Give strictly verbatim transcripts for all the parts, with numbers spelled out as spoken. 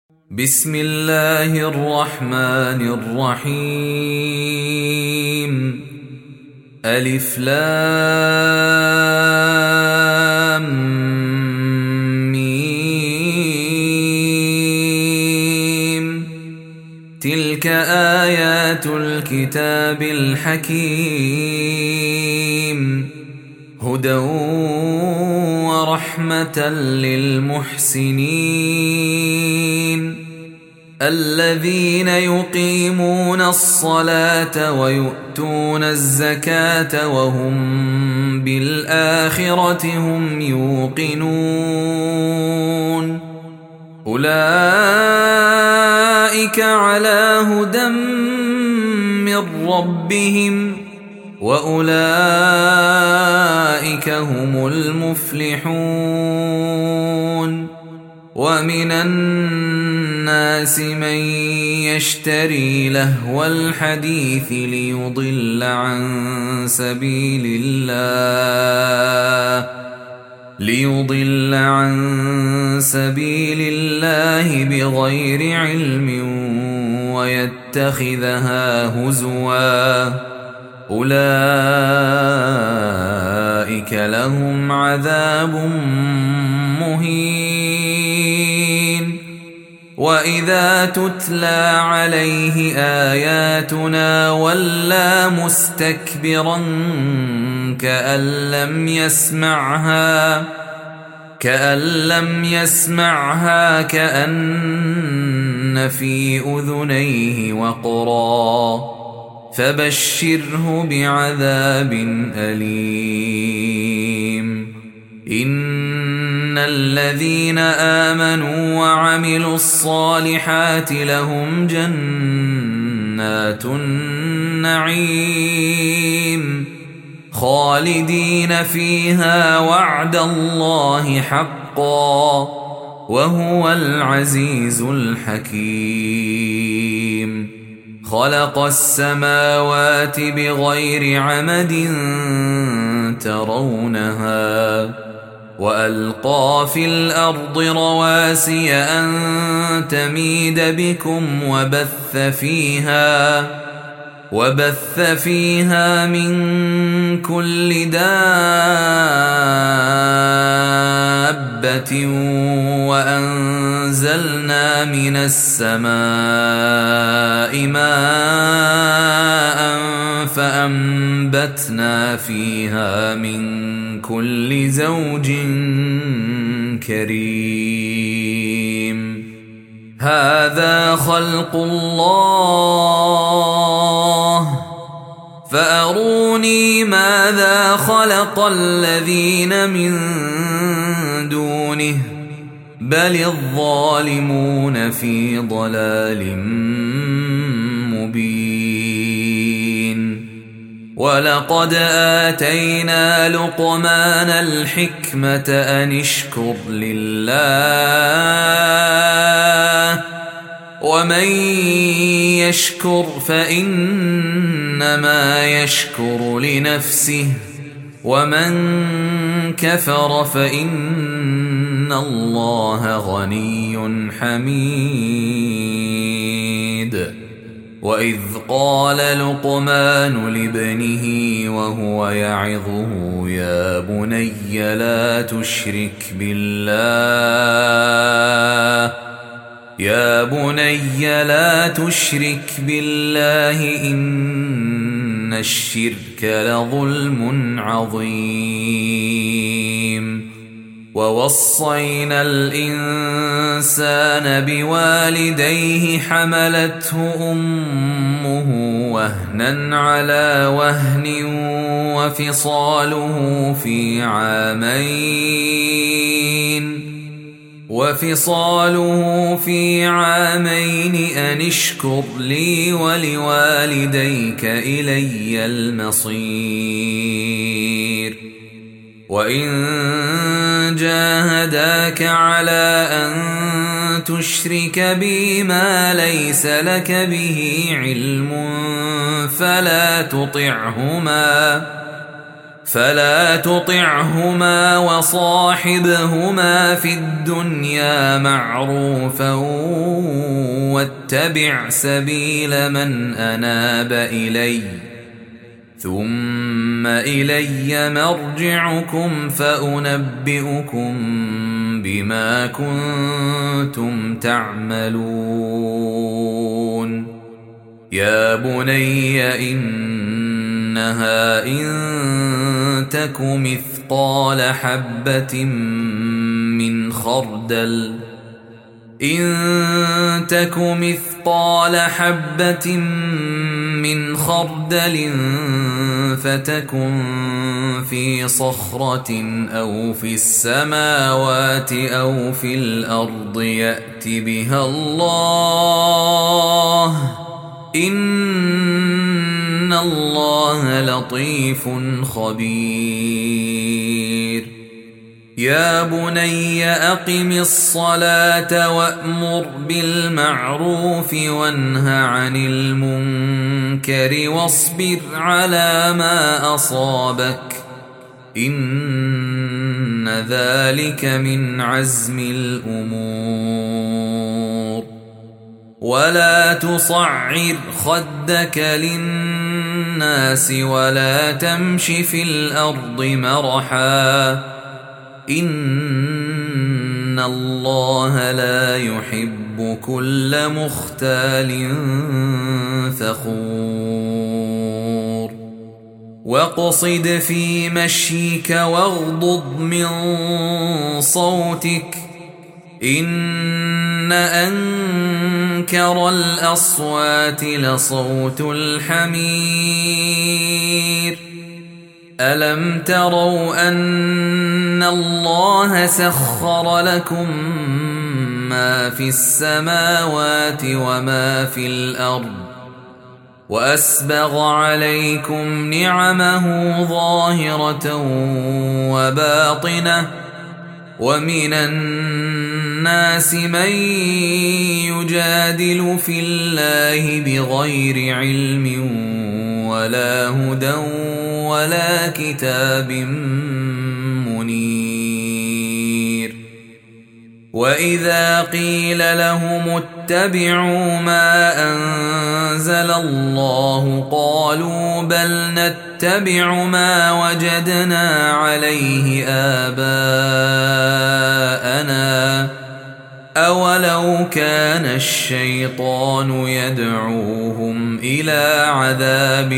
بسم الله الرحمن الرحيم. ألف لام ميم. تلك آيات الكتاب الحكيم، هدى ورحمة للمحسنين الذين يقيمون الصلاة ويؤتون الزكاة وهم بالآخرة هم يوقنون. أولئك على هدى من ربهم وأولئك هم المفلحون. ومن الناس من يشتري لهو الحديث ليضل عن سبيل الله ليضل عن سبيل الله بغير علم ويتخذها هزوا، أولئك لهم عذاب مهين. وإذا تتلى عليه آياتنا ولى مستكبرا كأن لم يسمعها كأن لم يسمعها كأن في أذنيه وقرا، فبشره بعذاب أليم. إن الذين آمنوا وعملوا الصالحات لهم جنات النعيم خالدين فيها وعد الله حقا، وهو العزيز الحكيم. خلق السماوات بغير عمد ترونها وألقى في الأرض رواسي أن تميد بكم وبث فيها وبث فيها من كل دابة وأنزلنا من السماء ماء فأنبتنا فيها من كل زوج كريم. هذا خلق الله فأروني ماذا خلق الذين من دونه بل الظالمون في ضلال مبين. ولقد آتينا لقمان الحكمة أن اشكر لله ومن يشكر فإنما يشكر لنفسه ومن كفر فإن الله غني حميد. وإذ قال لقمان لابنه وهو يعظه يا بني لا تشرك بالله يا بني لا تشرك بالله إن الشرك لظلم عظيم. ووصينا الإنسان بوالديه حملته أمه وهنا على وهن وفصاله في عامين وفصاله في عامين أن اشكر لي ولوالديك إلي المصير. وإن جاهداك على أن تشرك بي ما ليس لك به علم فلا تطعهما فلا تطعهما وصاحبهما في الدنيا معروفا واتبع سبيل من أناب إلي ثم إلي مرجعكم فأنبئكم بما كنتم تعملون. يا بني إنها إن تك مثقال حبة من خردل إن تك مثقال حبة من خردل فتكن في صخرة أو في السماوات أو في الأرض يأت بها الله إن الله لطيف خبير. يا بني أقم الصلاة وأمر بالمعروف وانه عن المنكر واصبر على ما أصابك إن ذلك من عزم الأمور. ولا تصعر خدك للناس ولا تمش في الأرض مرحا إن الله لا يحب كل مختال فخور. واقصد في مشيك واغضض من صوتك إن أنكر الأصوات لصوت الحمير. ألم تروا أن الله سخر لكم ما في السماوات وما في الأرض وأسبغ عليكم نعمه ظاهرة وباطنة ومن الناس من يجادل في الله بغير علم ولا هدى ولا كتاب منير. وإذا قيل لهم اتبعوا ما أنزل الله قالوا بل نتبع ما وجدنا عليه آباءنا أولو كان الشيطان يدعوهم إلى عذاب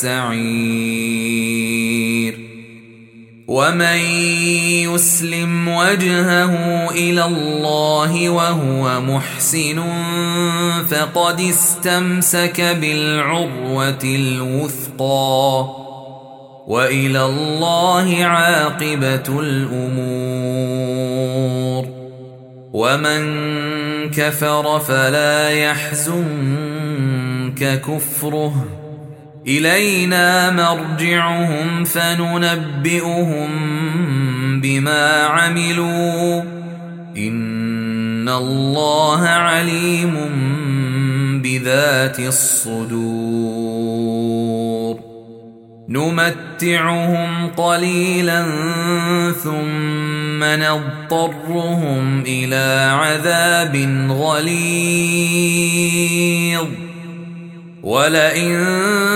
السعير. ومن يسلم وجهه إلى الله وهو محسن فقد استمسك بالعروة الوثقى وإلى الله عاقبة الأمور. ومن كفر فلا يحزنك كفره إلينا مرجعهم فننبئهم بما عملوا إن الله عليم بذات الصدور. نمتعهم قليلا ثم نضطرهم إلى عذاب غليظ ولئن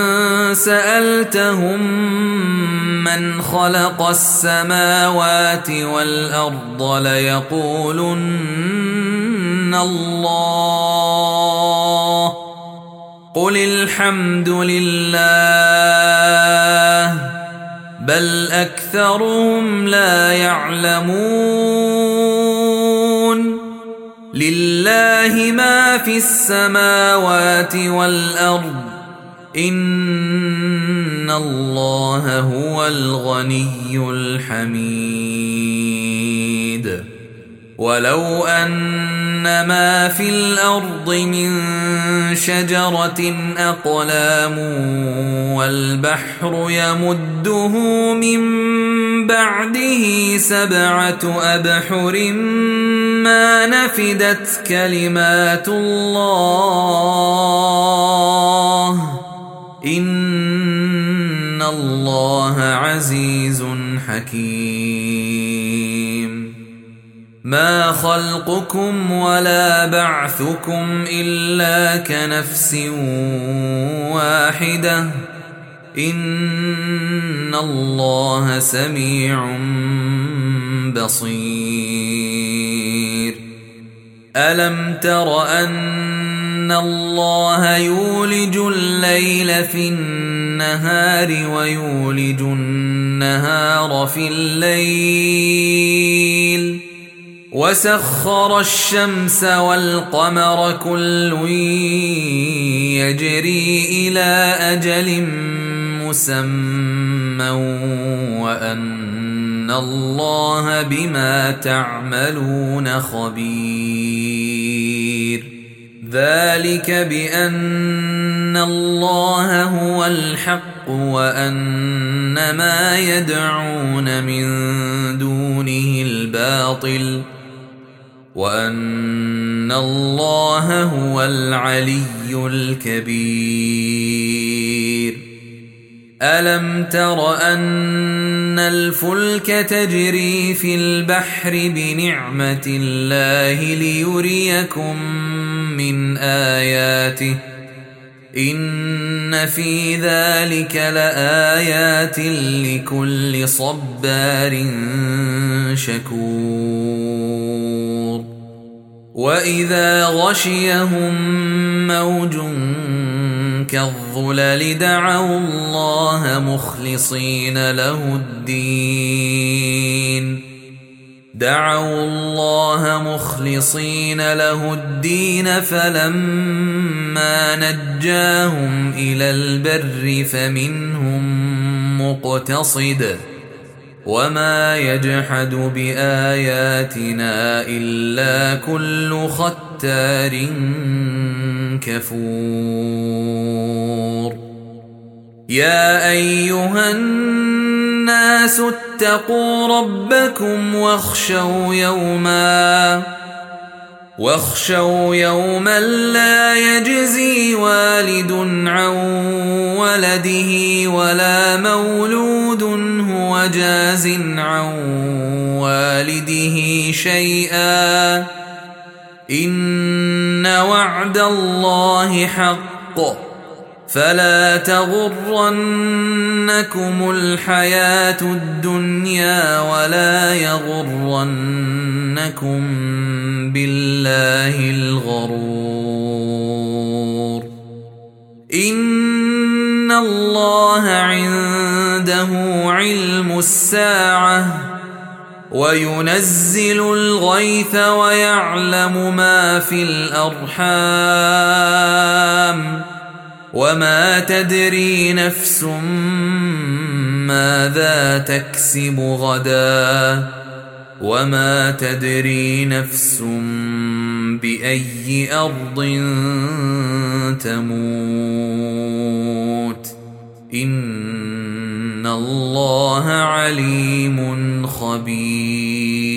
سألتهم من خلق السماوات والأرض ليقولن الله قل الحمد لله بل أكثرهم لا يعلمون. لله ما في السماوات والأرض إن الله هو الغني الحميد. ولو أن ما في الأرض من شجرة أقلام والبحر يمده من بعده سبعة أبحر ما نفدت كلمات الله إن الله عزيز حكيم. ما خلقكم ولا بعثكم إلا كنفس واحدة إن الله سميع بصير. ألم تر أن الله يولج الليل في النهار ويولج النهار في الليل وسخر الشمس والقمر كل يجري إلى أجل مسمى وأن الله بما تعملون خبير. ذلك بأن الله هو الحق وأن ما يدعون من دونه الباطل وأن الله هو العلي الكبير. ألم تر أن الفلك تجري في البحر بنعمة الله ليريكم من آياته إن في ذلك لآيات لكل صبار شكور. وإذا غشيهم موج كالظلل دعوا الله مخلصين له الدين دعوا الله مخلصين له الدين فلما نجاهم إلى البر فمنهم مقتصد وما يجحد بآياتنا إلا كل ختار كفور. يا أيها الناس اتقوا ربكم واخشوا يوما واخشوا يوما لا يجزي والد عن ولده ولا مولود هو جاز عن والده شيئا إن وعد الله حق فلا تغرنكم الحياة الدنيا ولا يغرنكم بالله الغرور. إن الله عنده علم الساعة وينزل الغيث ويعلم ما في الأرحام وما تدري نفس ماذا تكسب غدا وما تدري نفس بأي أرض تموت إن الله عليم خبير.